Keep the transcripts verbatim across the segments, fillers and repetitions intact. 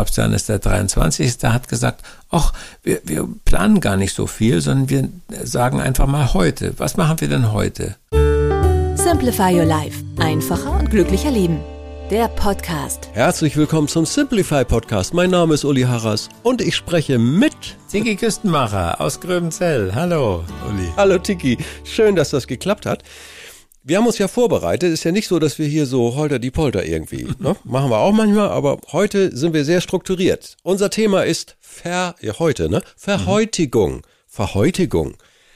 Papst Johannes der dreiundzwanzigste hat gesagt, ach, wir, wir planen gar nicht so viel, sondern wir sagen einfach mal heute. Was machen wir denn heute? Simplify Your Life. Einfacher und glücklicher Leben. Der Podcast. Herzlich willkommen zum Simplify Podcast. Mein Name ist Uli Harras und ich spreche mit Tiki Küstenmacher aus Gröbenzell. Hallo, Uli. Hallo Tiki. Schön, dass das geklappt hat. Wir haben uns ja vorbereitet. Ist ja nicht so, dass wir hier so holter die Polter irgendwie, ne? Machen wir auch manchmal, aber heute sind wir sehr strukturiert. Unser Thema ist Ver, ja, heute, ne? Verhäutigung. Mhm. Verhäutigung.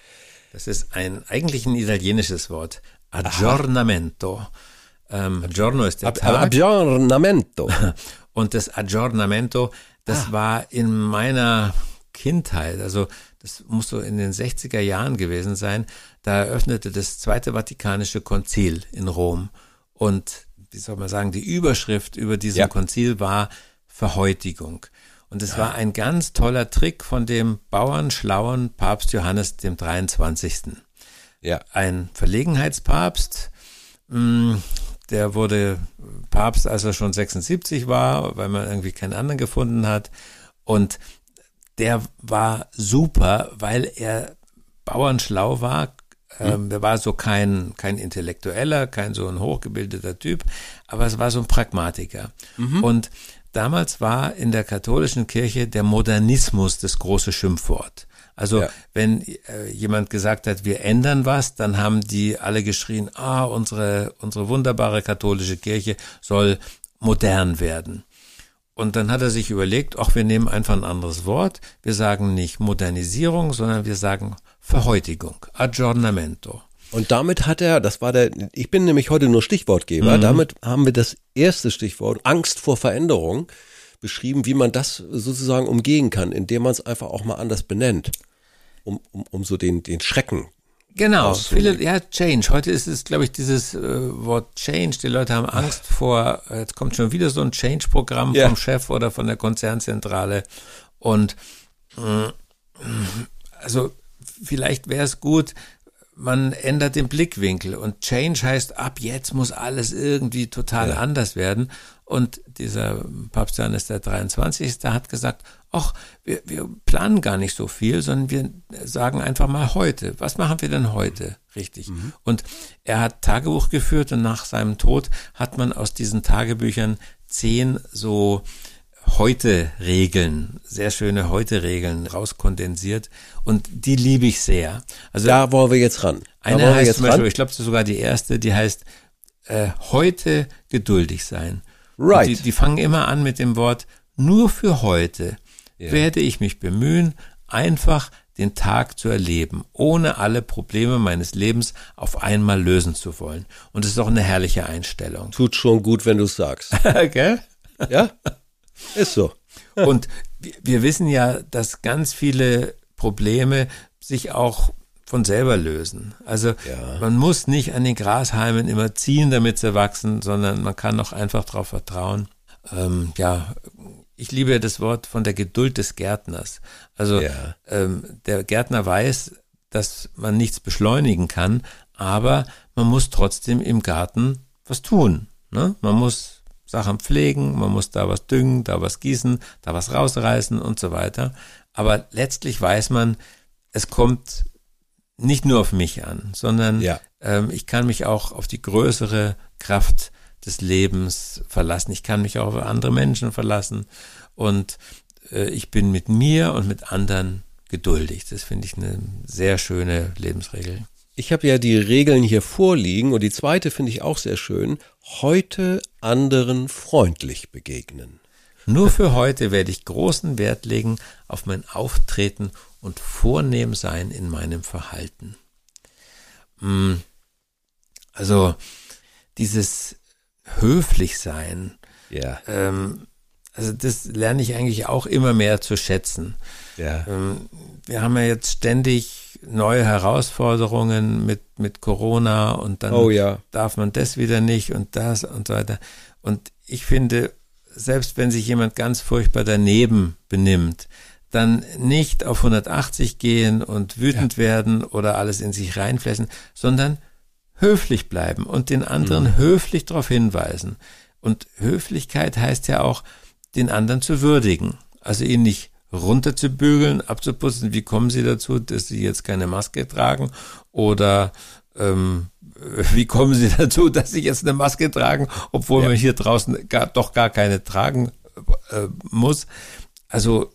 Das ist ein eigentlich ein italienisches Wort. Aggiornamento. Ähm, Giorno ist der Ab, Tag. Aggiornamento. Und das Aggiornamento, das ah. war in meiner Kindheit, also das muss so in den sechziger Jahren gewesen sein, da eröffnete das Zweite Vatikanische Konzil in Rom. Und, wie soll man sagen, die Überschrift über diesem ja. Konzil war Verhäutigung. Und es ja. war ein ganz toller Trick von dem bauernschlauen Papst Johannes dem dreiundzwanzigsten Ja. Ein Verlegenheitspapst, mh, der wurde Papst, als er schon sechsundsiebzig war, weil man irgendwie keinen anderen gefunden hat. Und der war super, weil er bauernschlau war. Ähm, der war so kein kein Intellektueller, kein so ein hochgebildeter Typ, aber es war so ein Pragmatiker. Mhm. Und damals war in der katholischen Kirche der Modernismus das große Schimpfwort. Also ja. wenn äh, jemand gesagt hat, wir ändern was, dann haben die alle geschrien, ah, unsere unsere wunderbare katholische Kirche soll modern werden. Und dann hat er sich überlegt, ach, wir nehmen einfach ein anderes Wort. Wir sagen nicht Modernisierung, sondern wir sagen Verhäutigung, Aggiornamento. Und damit hat er, das war der, ich bin nämlich heute nur Stichwortgeber, mhm. damit haben wir das erste Stichwort, Angst vor Veränderung, beschrieben, wie man das sozusagen umgehen kann, indem man es einfach auch mal anders benennt, um, um, um so den, den Schrecken. Genau, viele, ja, Change. Heute ist es, glaube ich, dieses äh, Wort Change. Die Leute haben Angst vor, jetzt kommt schon wieder so ein Change-Programm ja. vom Chef oder von der Konzernzentrale. Und äh, also vielleicht wäre es gut, man ändert den Blickwinkel. Und Change heißt, ab jetzt muss alles irgendwie total ja. anders werden. Und dieser Papst Johannes der dreiundzwanzigste hat gesagt, ach, wir, wir planen gar nicht so viel, sondern wir sagen einfach mal heute. Was machen wir denn heute? Richtig. Mhm. Und er hat Tagebuch geführt und nach seinem Tod hat man aus diesen Tagebüchern zehn so Heute-Regeln, sehr schöne Heute-Regeln rauskondensiert und die liebe ich sehr. Also da wollen wir jetzt ran. Da eine heißt jetzt zum Beispiel, ran? ich glaube, das ist sogar die erste, die heißt äh, heute geduldig sein. Right. Die, die fangen immer an mit dem Wort, nur für heute yeah. werde ich mich bemühen, einfach den Tag zu erleben, ohne alle Probleme meines Lebens auf einmal lösen zu wollen. Und das ist doch eine herrliche Einstellung. Tut schon gut, wenn du es sagst. Gell? Ja, ist so. Und wir wissen ja, dass ganz viele Probleme sich auch von selber lösen. Also ja. man muss nicht an den Grashalmen immer ziehen, damit sie wachsen, sondern man kann auch einfach darauf vertrauen. Ähm, ja, ich liebe das Wort von der Geduld des Gärtners. Also ja. ähm, der Gärtner weiß, dass man nichts beschleunigen kann, aber man muss trotzdem im Garten was tun. Ne? Man muss Sachen pflegen, man muss da was düngen, da was gießen, da was rausreißen und so weiter. Aber letztlich weiß man, es kommt nicht nur auf mich an, sondern ja. ähm, ich kann mich auch auf die größere Kraft des Lebens verlassen. Ich kann mich auch auf andere Menschen verlassen und äh, ich bin mit mir und mit anderen geduldig. Das finde ich eine sehr schöne Lebensregel. Ich habe ja die Regeln hier vorliegen und die zweite finde ich auch sehr schön. Heute anderen freundlich begegnen. Nur für heute werde ich großen Wert legen auf mein Auftreten und vornehm sein in meinem Verhalten. Also dieses höflich sein, ja. ähm, also das lerne ich eigentlich auch immer mehr zu schätzen. Ja. Ähm, wir haben ja jetzt ständig neue Herausforderungen mit mit Corona und dann oh, ja. darf man das wieder nicht und das und so weiter. Und ich finde, selbst wenn sich jemand ganz furchtbar daneben benimmt, dann nicht auf hundertachtzig gehen und wütend ja. werden oder alles in sich reinfressen, sondern höflich bleiben und den anderen mhm. höflich darauf hinweisen. Und Höflichkeit heißt ja auch, den anderen zu würdigen. Also ihn nicht runterzubügeln, abzuputzen. Wie kommen Sie dazu, dass Sie jetzt keine Maske tragen? Oder ähm, wie kommen Sie dazu, dass Sie jetzt eine Maske tragen, obwohl ja. man hier draußen gar, doch gar keine tragen äh, muss? Also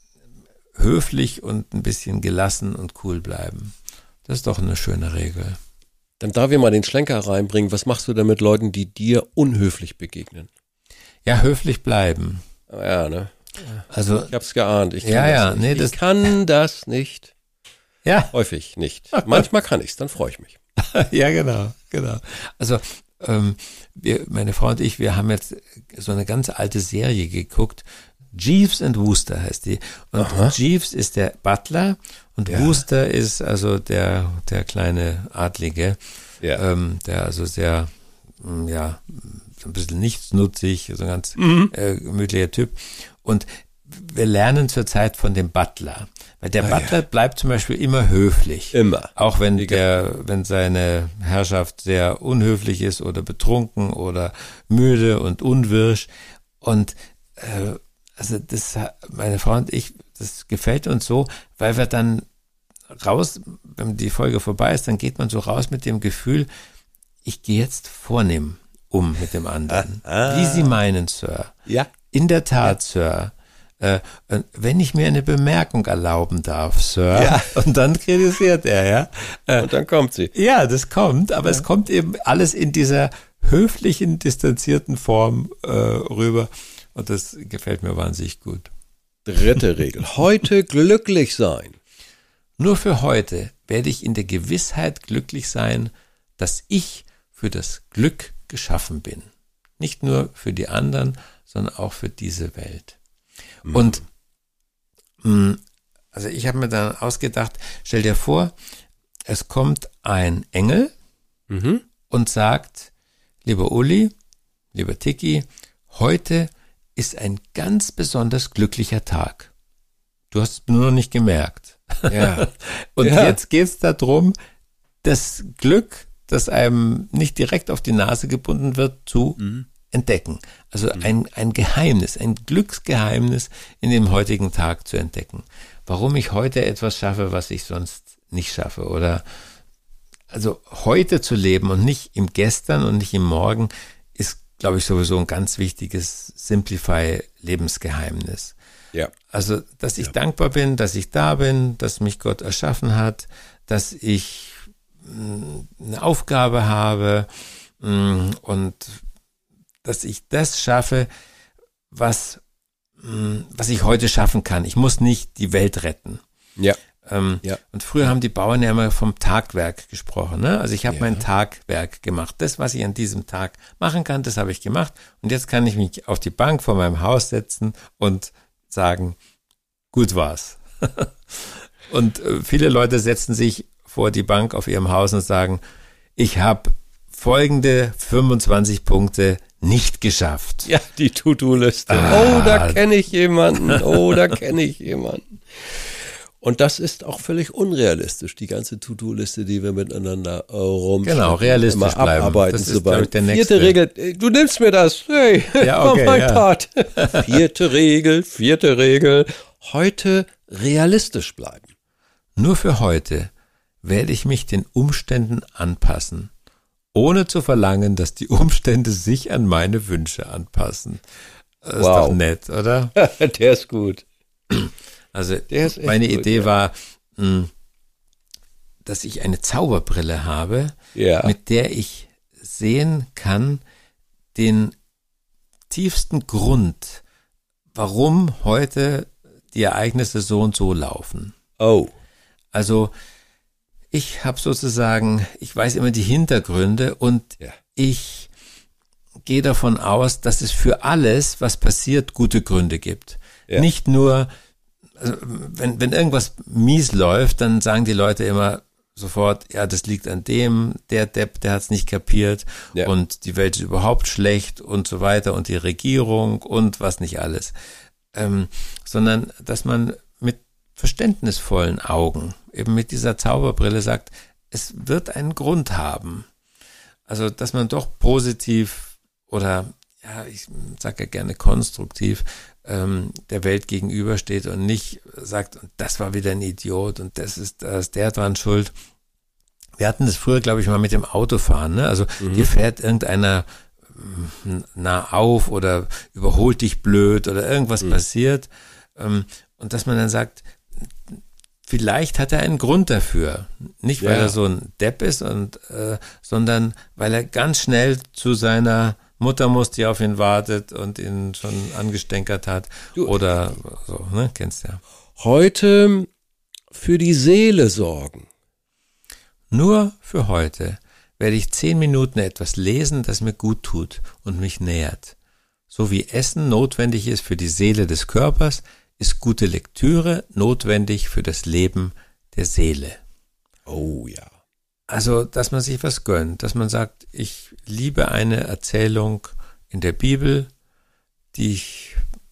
höflich und ein bisschen gelassen und cool bleiben. Das ist doch eine schöne Regel. Dann darf ich mal den Schlenker reinbringen. Was machst du denn mit Leuten, die dir unhöflich begegnen? Ja, höflich bleiben. Ja, ne? Also, ich hab's geahnt. Ich kann, ja, das, ja, nicht. Nee, ich das, kann das nicht. Ja. Häufig nicht. Manchmal kann ich's, dann freue ich mich. Ja, genau, genau. Also, ähm, wir, meine Frau und ich, wir haben jetzt so eine ganz alte Serie geguckt. Jeeves and Wooster heißt die. Und Aha. Jeeves ist der Butler und ja. Wooster ist also der, der kleine Adlige, ja. ähm, der also sehr, ja, so ein bisschen nichtsnutzig, so ein ganz mhm. äh, gemütlicher Typ. Und wir lernen zurzeit von dem Butler. Weil der ah, Butler ja. bleibt zum Beispiel immer höflich. Immer. Auch wenn der, wenn seine Herrschaft sehr unhöflich ist oder betrunken oder müde und unwirsch. Und äh, also das, meine Frau und ich, das gefällt uns so, weil wir dann raus, wenn die Folge vorbei ist, dann geht man so raus mit dem Gefühl, ich gehe jetzt vornehm um mit dem anderen. Ah, ah. Wie Sie meinen, Sir. Ja. In der Tat, ja. Sir. Äh, wenn ich mir eine Bemerkung erlauben darf, Sir. Ja. Und dann kritisiert er, ja. Äh, und dann kommt sie. Ja, das kommt, aber ja. es kommt eben alles in dieser höflichen, distanzierten Form äh, rüber. Und das gefällt mir wahnsinnig gut. Dritte Regel. Heute glücklich sein. Nur für heute werde ich in der Gewissheit glücklich sein, dass ich für das Glück geschaffen bin. Nicht nur für die anderen, sondern auch für diese Welt. Mhm. Und mh, also ich habe mir dann ausgedacht, stell dir vor, es kommt ein Engel mhm. und sagt, lieber Uli, lieber Tiki, heute ist ein ganz besonders glücklicher Tag. Du hast es nur noch nicht gemerkt. Ja. Und ja. jetzt geht es darum, das Glück, das einem nicht direkt auf die Nase gebunden wird, zu mhm. entdecken. Also mhm. ein, ein Geheimnis, ein Glücksgeheimnis in dem heutigen Tag zu entdecken. Warum ich heute etwas schaffe, was ich sonst nicht schaffe. Oder also heute zu leben und nicht im Gestern und nicht im Morgen ist, glaube ich, sowieso ein ganz wichtiges Simplify-Lebensgeheimnis. Ja. Also, dass ich ja. dankbar bin, dass ich da bin, dass mich Gott erschaffen hat, dass ich mh, eine Aufgabe habe mh, und dass ich das schaffe, was, mh, was ich heute schaffen kann. Ich muss nicht die Welt retten. Ja. Ähm, ja. Und früher haben die Bauern ja immer vom Tagwerk gesprochen. Ne? Also ich habe ja. mein Tagwerk gemacht. Das, was ich an diesem Tag machen kann, das habe ich gemacht. Und jetzt kann ich mich auf die Bank vor meinem Haus setzen und sagen, gut war's. Und äh, viele Leute setzen sich vor die Bank auf ihrem Haus und sagen, ich habe folgende fünfundzwanzig Punkte nicht geschafft. Ja, die To-Do-Liste. Ah. Oh, da kenne ich jemanden. Oh, da kenne ich jemanden. Und das ist auch völlig unrealistisch, die ganze To-Do-Liste, die wir miteinander äh, rumschicken. Genau, realistisch immer bleiben. Abarbeiten Das ist, so glaube ich, der nächste. Vierte Regel, du nimmst mir das. Hey, ja, okay, mein ja. Part. Vierte Regel, vierte Regel. Heute realistisch bleiben. Nur für heute werde ich mich den Umständen anpassen, ohne zu verlangen, dass die Umstände sich an meine Wünsche anpassen. Das wow. ist doch nett, oder? Der ist gut. Also meine gut, Idee ja. war, mh, dass ich eine Zauberbrille habe, ja. mit der ich sehen kann, den tiefsten Grund, warum heute die Ereignisse so und so laufen. Oh. Also ich habe sozusagen, ich weiß immer die Hintergründe und ja. ich gehe davon aus, dass es für alles, was passiert, gute Gründe gibt. Ja. Nicht nur, also wenn, wenn irgendwas mies läuft, dann sagen die Leute immer sofort, ja, das liegt an dem, der Depp, der hat es nicht kapiert ja. und die Welt ist überhaupt schlecht und so weiter und die Regierung und was nicht alles. Ähm, sondern, dass man mit verständnisvollen Augen, eben mit dieser Zauberbrille sagt, es wird einen Grund haben. Also, dass man doch positiv oder ja, ich sage ja gerne konstruktiv, ähm, der Welt gegenübersteht und nicht sagt, das war wieder ein Idiot und das ist, da ist der dran schuld. Wir hatten das früher, glaube ich, mal mit dem Autofahren, ne? Also mhm. hier fährt irgendeiner nah auf oder überholt dich blöd oder irgendwas mhm. passiert. Ähm, und dass man dann sagt, vielleicht hat er einen Grund dafür. Nicht, weil ja. er so ein Depp ist, und, äh, sondern weil er ganz schnell zu seiner Mutter muss, die auf ihn wartet und ihn schon angestänkert hat. Du, oder so, ne? Kennst ja. Heute für die Seele sorgen. Nur für heute werde ich zehn Minuten etwas lesen, das mir gut tut und mich nährt. So wie Essen notwendig ist für die Seele des Körpers, ist gute Lektüre notwendig für das Leben der Seele. Oh ja. Also, dass man sich was gönnt, dass man sagt, ich liebe eine Erzählung in der Bibel, die ich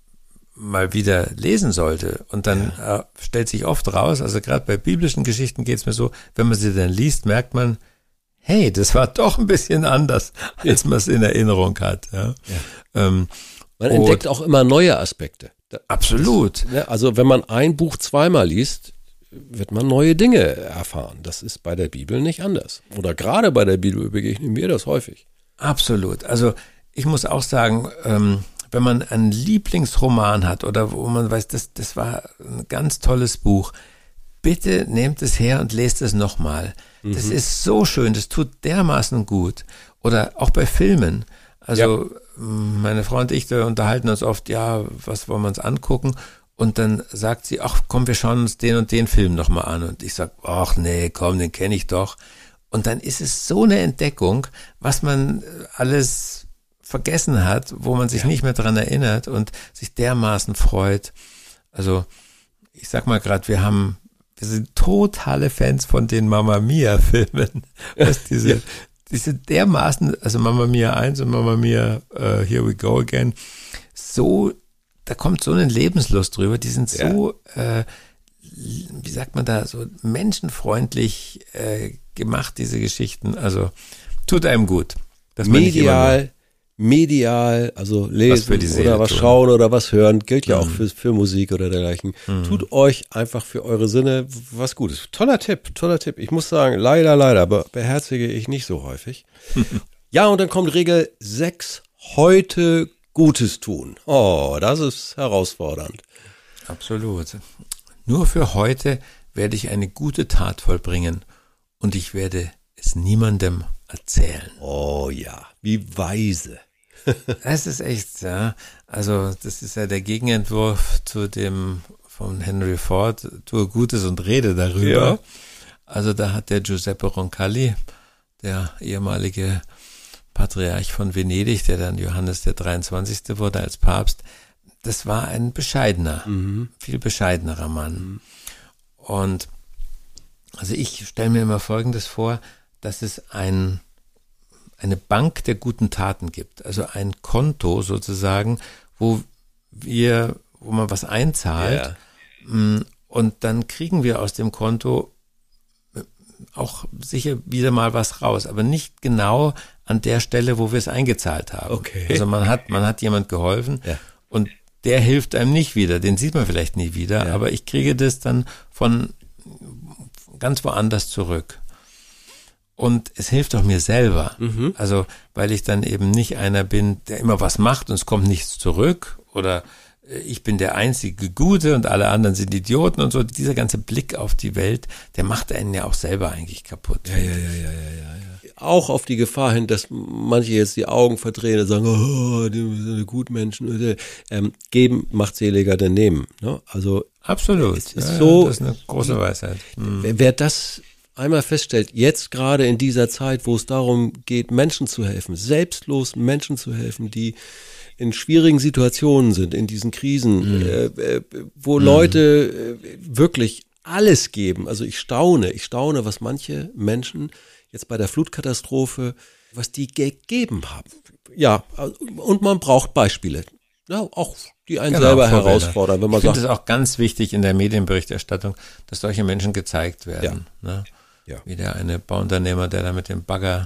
mal wieder lesen sollte. Und dann ja. äh, stellt sich oft raus, also gerade bei biblischen Geschichten geht es mir so, wenn man sie dann liest, merkt man, hey, das war doch ein bisschen anders, als man es in Erinnerung hat. Ja. Ja. Ähm, man entdeckt auch immer neue Aspekte. Absolut. Das, also wenn man ein Buch zweimal liest, wird man neue Dinge erfahren. Das ist bei der Bibel nicht anders. Oder gerade bei der Bibel begegnen mir das häufig. Absolut. Also ich muss auch sagen, ähm, wenn man einen Lieblingsroman hat oder wo man weiß, das, das war ein ganz tolles Buch, bitte nehmt es her und lest es nochmal. Mhm. Das ist so schön, das tut dermaßen gut. Oder auch bei Filmen. Also ja. meine Frau und ich, wir unterhalten uns oft, ja, was wollen wir uns angucken? Und dann sagt sie, ach komm, wir schauen uns den und den Film nochmal an. Und ich sag, ach nee, komm, den kenne ich doch. Und dann ist es so eine Entdeckung, was man alles vergessen hat, wo man sich ja. nicht mehr dran erinnert und sich dermaßen freut. Also ich sag mal gerade, wir haben, wir sind totale Fans von den Mamma Mia Filmen. Was diese, ja. diese dermaßen, also Mamma Mia eins und Mamma Mia uh, Here We Go Again, so, da kommt so eine Lebenslust drüber, die sind so, ja. äh, wie sagt man da, so menschenfreundlich äh, gemacht, diese Geschichten, also tut einem gut. Dass man medial, medial, also lesen was oder was tun. Schauen oder was hören, gilt ja mhm. auch für, für Musik oder dergleichen. Mhm. Tut euch einfach für eure Sinne was Gutes. Toller Tipp, toller Tipp. Ich muss sagen, leider, leider, aber beherzige ich nicht so häufig. Ja, und dann kommt Regel sechs, heute Gutes tun. Oh, das ist herausfordernd. Absolut. Nur für heute werde ich eine gute Tat vollbringen und ich werde es niemandem erzählen. Oh ja, wie weise. Das ist echt, ja. Also das ist ja der Gegenentwurf zu dem von Henry Ford, tue Gutes und rede darüber. Ja. Also da hat der Giuseppe Roncalli, der ehemalige Patriarch von Venedig, der dann Johannes der dreiundzwanzigste wurde als Papst, das war ein bescheidener, mhm. viel bescheidenerer Mann. Mhm. Und also ich stelle mir immer Folgendes vor, dass es ein, eine Bank der guten Taten gibt, also ein Konto sozusagen, wo wir, wo man was einzahlt yeah. und dann kriegen wir aus dem Konto auch sicher wieder mal was raus, aber nicht genau an der Stelle, wo wir es eingezahlt haben. Okay. Also man hat, man hat jemand geholfen ja. und der hilft einem nicht wieder, den sieht man vielleicht nie wieder, ja. aber ich kriege das dann von ganz woanders zurück. Und es hilft auch mir selber. Mhm. Also, weil ich dann eben nicht einer bin, der immer was macht und es kommt nichts zurück. Oder ich bin der einzige Gute und alle anderen sind Idioten und so. Dieser ganze Blick auf die Welt, der macht einen ja auch selber eigentlich kaputt. Ja, ja, ja, ja, ja, ja. Auch auf die Gefahr hin, dass manche jetzt die Augen verdrehen und sagen, oh, die sind Gutmenschen. Ähm, geben macht seliger denn nehmen. Ne? Also absolut. Es ist ja, so, das ist eine große Weisheit. Hm. Wer, wer das einmal feststellt, jetzt gerade in dieser Zeit, wo es darum geht, Menschen zu helfen, selbstlos Menschen zu helfen, die in schwierigen Situationen sind, in diesen Krisen, mhm. äh, wo mhm. Leute äh, wirklich alles geben. Also ich staune, ich staune, was manche Menschen jetzt bei der Flutkatastrophe, was die gegeben haben. Ja, und man braucht Beispiele. Ja, auch die einen genau, selber Vorbilder. Herausfordern. Wenn man ich finde es auch ganz wichtig in der Medienberichterstattung, dass solche Menschen gezeigt werden. Ja. Ne? Ja. Wie der eine Bauunternehmer, der da mit dem Bagger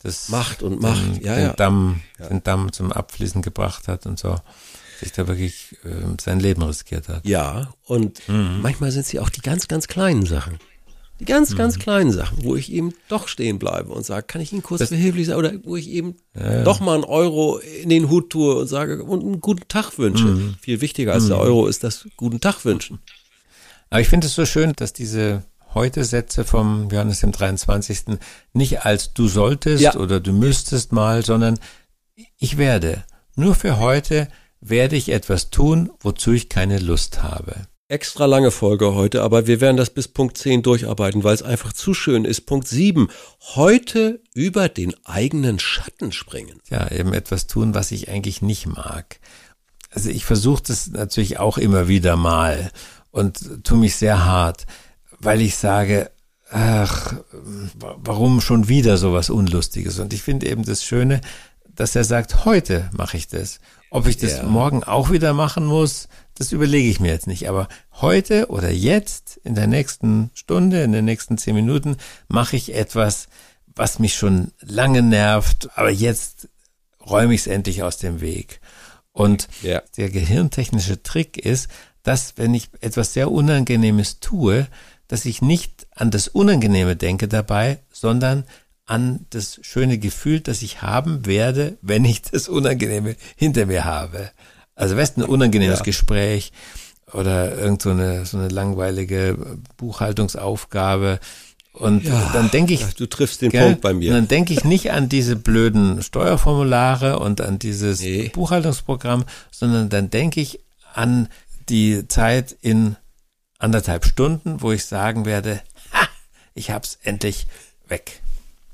das Macht und Macht, den, ja, den, ja. Damm, Ja. den Damm zum Abfließen gebracht hat und so, sich da wirklich äh, sein Leben riskiert hat. Ja, und mhm. manchmal sind sie auch die ganz, ganz kleinen Sachen. Die ganz, mhm. ganz kleinen Sachen, wo ich eben doch stehen bleibe und sage, kann ich Ihnen kurz das, behilflich sein? Oder wo ich eben ja, ja. doch mal einen Euro in den Hut tue und sage und einen guten Tag wünsche. Mhm. Viel wichtiger als mhm. der Euro ist das guten Tag wünschen. Aber ich finde es so schön, dass diese Heute-Sätze vom Johannes dem dreiundzwanzigsten nicht als du solltest ja. oder du müsstest mal, sondern ich werde. Nur für heute werde ich etwas tun, wozu ich keine Lust habe. Extra lange Folge heute, aber wir werden das bis Punkt zehn durcharbeiten, weil es einfach zu schön ist. Punkt sieben. Heute über den eigenen Schatten springen. Ja, eben etwas tun, was ich eigentlich nicht mag. Also ich versuche das natürlich auch immer wieder mal und tue mich sehr hart, weil ich sage, ach, warum schon wieder sowas Unlustiges? Und ich finde eben das Schöne, dass er sagt, heute mache ich das. Ob ich das ja. morgen auch wieder machen muss, das überlege ich mir jetzt nicht. Aber heute oder jetzt, in der nächsten Stunde, in den nächsten zehn Minuten, mache ich etwas, was mich schon lange nervt. Aber jetzt räume ich es endlich aus dem Weg. Und ja. der gehirntechnische Trick ist, dass, wenn ich etwas sehr Unangenehmes tue, dass ich nicht an das Unangenehme denke dabei, sondern an das schöne Gefühl, das ich haben werde, wenn ich das Unangenehme hinter mir habe. Also weißt du, ein unangenehmes ja. Gespräch oder irgend so eine, so eine langweilige Buchhaltungsaufgabe. Und ja, dann denke ich, du triffst den gell, Punkt bei mir. Und dann denke ich nicht an diese blöden Steuerformulare und an dieses nee. Buchhaltungsprogramm, sondern dann denke ich an die Zeit in anderthalb Stunden, wo ich sagen werde, ha, ich hab's endlich weg.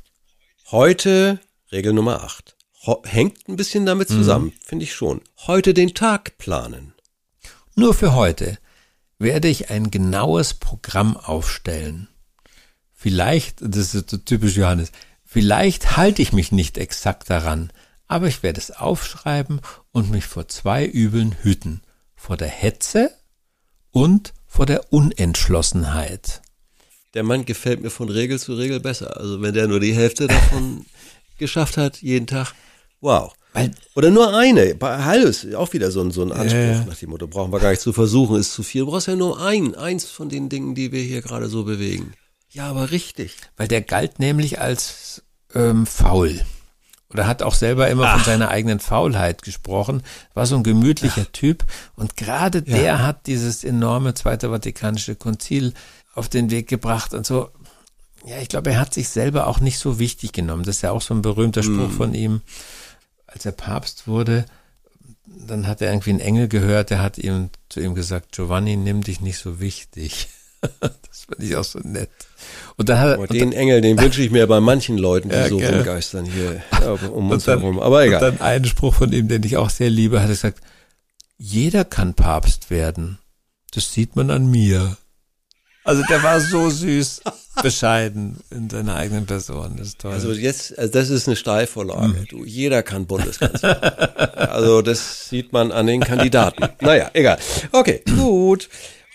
Heute, Regel Nummer acht, Ho- hängt ein bisschen damit zusammen, mhm. finde ich schon. Heute den Tag planen. Nur für heute werde ich ein genaues Programm aufstellen. Vielleicht, das ist so typisch Johannes, vielleicht halte ich mich nicht exakt daran, aber ich werde es aufschreiben und mich vor zwei Übeln hüten. Vor der Hetze und vor der Unentschlossenheit. Der Mann gefällt mir von Regel zu Regel besser. Also wenn der nur die Hälfte davon geschafft hat, jeden Tag, wow. Weil, Oder nur eine, bei Halles, auch wieder so ein, so ein Anspruch äh, nach dem Motto, brauchen wir gar nicht zu versuchen, ist zu viel. Du brauchst ja nur ein, eins von den Dingen, die wir hier gerade so bewegen. Ja, aber richtig. Weil der galt nämlich als ähm, faul. Oder hat auch selber immer Ach. von seiner eigenen Faulheit gesprochen. War so ein gemütlicher Ach. Typ. Und gerade ja. der hat dieses enorme Zweite Vatikanische Konzil auf den Weg gebracht und so. Ja, ich glaube, er hat sich selber auch nicht so wichtig genommen. Das ist ja auch so ein berühmter Spruch mm. von ihm. Als er Papst wurde, dann hat er irgendwie einen Engel gehört, der hat ihm zu ihm gesagt, Giovanni, nimm dich nicht so wichtig. Das fand ich auch so nett. Und dann hat, oh, den und dann, Engel, den wünsche ich mir bei manchen Leuten, die ja, so gerne. rumgeistern hier um uns dann, herum. Aber egal. Und dann einen Spruch von ihm, den ich auch sehr liebe, hat er gesagt, jeder kann Papst werden. Das sieht man an mir. Also der war so süß, bescheiden in seiner eigenen Person. Das ist toll. Also jetzt, also das ist eine Steilvorlage. Mhm. Du, jeder kann Bundeskanzler. Also das sieht man an den Kandidaten. Naja, egal. Okay, gut.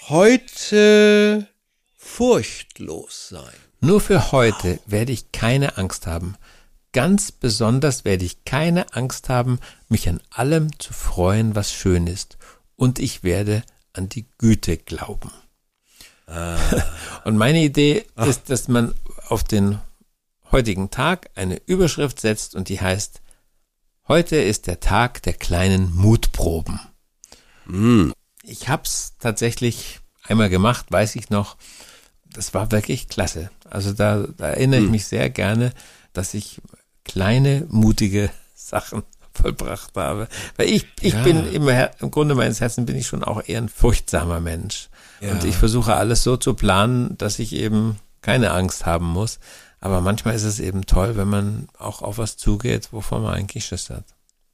Heute furchtlos sein. Nur für heute werde ich keine Angst haben. Ganz besonders werde ich keine Angst haben, mich an allem zu freuen, was schön ist. Und ich werde an die Güte glauben. Ah. Und meine Idee Ach. ist, dass man auf den heutigen Tag eine Überschrift setzt und die heißt, heute ist der Tag der kleinen Mutproben. Mm. Ich hab's tatsächlich einmal gemacht, weiß ich noch. Das war wirklich klasse. Also da, da erinnere mm. ich mich sehr gerne, dass ich kleine, mutige Sachen vollbracht habe. Weil ich, ich ja. bin immer, im Grunde meines Herzens bin ich schon auch eher ein furchtsamer Mensch. Ja. Und ich versuche alles so zu planen, dass ich eben keine Angst haben muss. Aber manchmal ist es eben toll, wenn man auch auf was zugeht, wovon man eigentlich Schiss hat.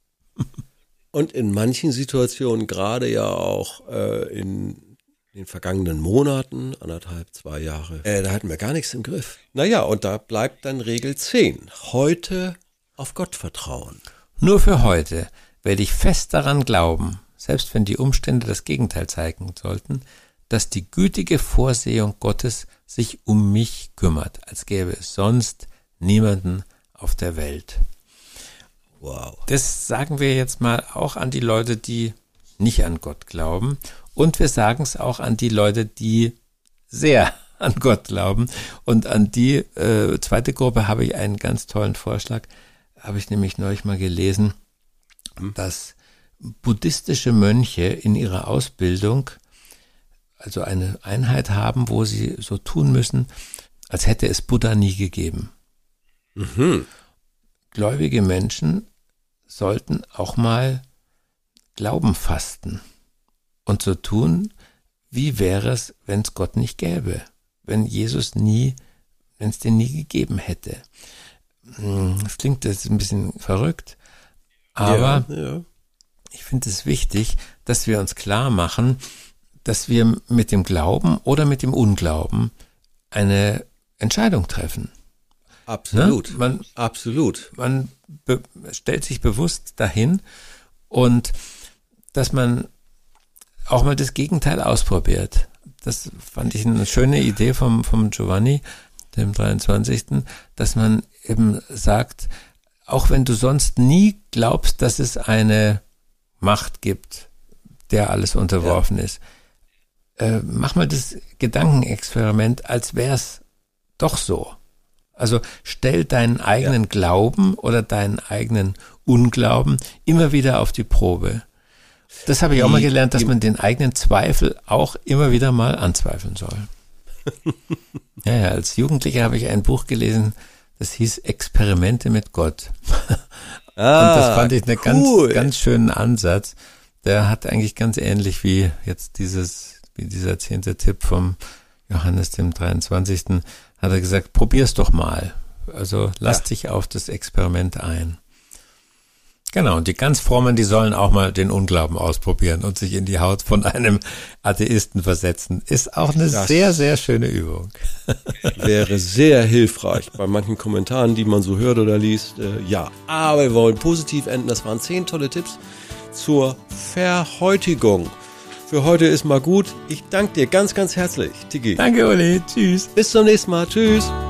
Und in manchen Situationen, gerade ja auch äh, in den vergangenen Monaten, anderthalb, zwei Jahre, äh, da hatten wir gar nichts im Griff. Naja, und da bleibt dann Regel zehn. Heute auf Gott vertrauen. Nur für heute werde ich fest daran glauben, selbst wenn die Umstände das Gegenteil zeigen sollten, dass die gütige Vorsehung Gottes sich um mich kümmert, als gäbe es sonst niemanden auf der Welt. Wow. Das sagen wir jetzt mal auch an die Leute, die nicht an Gott glauben. Und wir sagen es auch an die Leute, die sehr an Gott glauben. Und an die äh, zweite Gruppe habe ich einen ganz tollen Vorschlag. Habe ich nämlich neulich mal gelesen, dass buddhistische Mönche in ihrer Ausbildung also eine Einheit haben, wo sie so tun müssen, als hätte es Buddha nie gegeben. Mhm. Gläubige Menschen sollten auch mal Glauben fasten und so tun, wie wäre es, wenn es Gott nicht gäbe, wenn Jesus nie, wenn es den nie gegeben hätte. Das klingt jetzt ein bisschen verrückt, aber ja, ja. ich finde es wichtig, dass wir uns klar machen, dass wir mit dem Glauben oder mit dem Unglauben eine Entscheidung treffen. Absolut, ne? man, absolut. Man be- stellt sich bewusst dahin und dass man auch mal das Gegenteil ausprobiert. Das fand ich eine schöne Idee vom, vom Giovanni, dem dreiundzwanzigsten, dass man eben sagt, auch wenn du sonst nie glaubst, dass es eine Macht gibt, der alles unterworfen ja. ist, äh, mach mal das Gedankenexperiment, als wäre es doch so. Also stell deinen eigenen ja. Glauben oder deinen eigenen Unglauben immer wieder auf die Probe. Das habe ich auch mal gelernt, dass man den eigenen Zweifel auch immer wieder mal anzweifeln soll. Ja, ja, als Jugendlicher habe ich ein Buch gelesen, das hieß Experimente mit Gott. Ah, und das fand ich einen cool. ganz, ganz schönen Ansatz. Der hat eigentlich ganz ähnlich wie jetzt dieses, wie dieser zehnte Tipp vom Johannes dem dreiundzwanzigsten hat er gesagt, probier's doch mal. Also lass ja. dich auf das Experiment ein. Genau, und die ganz Frommen, die sollen auch mal den Unglauben ausprobieren und sich in die Haut von einem Atheisten versetzen. Ist auch eine das sehr, sehr schöne Übung. Wäre sehr hilfreich bei manchen Kommentaren, die man so hört oder liest. Äh, ja, aber wir wollen positiv enden. Das waren zehn tolle Tipps zur Verhäutigung. Für heute ist mal gut. Ich danke dir ganz, ganz herzlich, Tiki. Danke, Uli. Tschüss. Bis zum nächsten Mal. Tschüss.